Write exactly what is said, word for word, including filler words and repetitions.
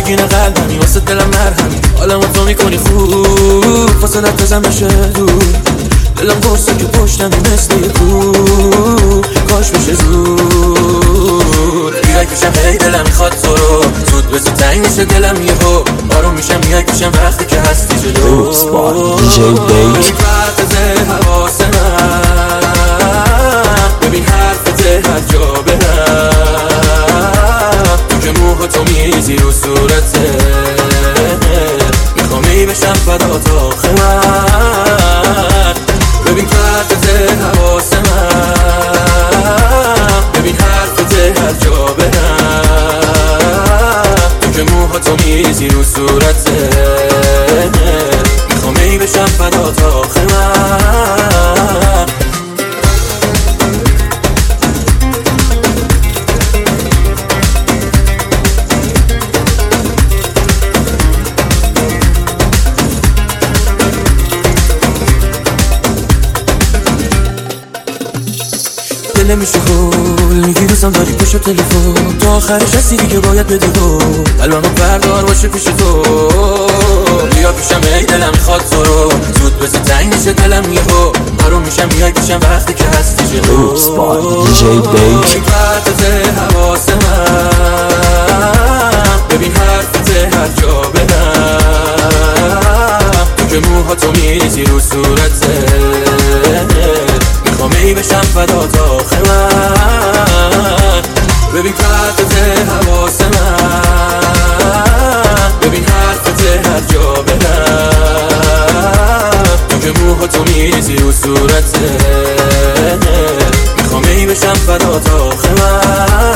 نگین قلبمی واسه دلم مرهمی حالمو تو میکنی خوب فاصلت بزن بشه دور دلم قصه که پشتمی مثل یه کوه کاش بشه زود بیای پیشم هی دلم میخواد تو رو زود به زود تنگ میشه دلم یهو آروم میشم میای پیشم وقتی که هستی جلو دی جی بیک حواس من ببین حرفت هر جا برم تو که موها تو میریزی رو صورته میخوام ای بشم فدا تا آخر ببین حرفت حواس من ببین حرفت هر جا برم تو که موها تو میریزی رو صورته میخوام ای بشم فدا تا آخر دل میشه خول میگی دوستم داری پشت تلفن تا آخرش هستی دیگه باید بدی گل قلبمو بردار باشه پیش تو بیا پیشم ای دلم میخواد تو رو زود بزی تنگ میشه دلم یهو آروم میشم میای پیشم وقتی که هستی جلو دی جی بیک حرفت حواس من ببین حرفت هر جا برم تو که موها تو میریزی رو صورته میخوام ای بشم فدا تا آخر ببین حرفت حواس من ببین حرفت هر جا برم تو که موها تو میریزی رو صورته میخوام ای بشم فدا تا آخر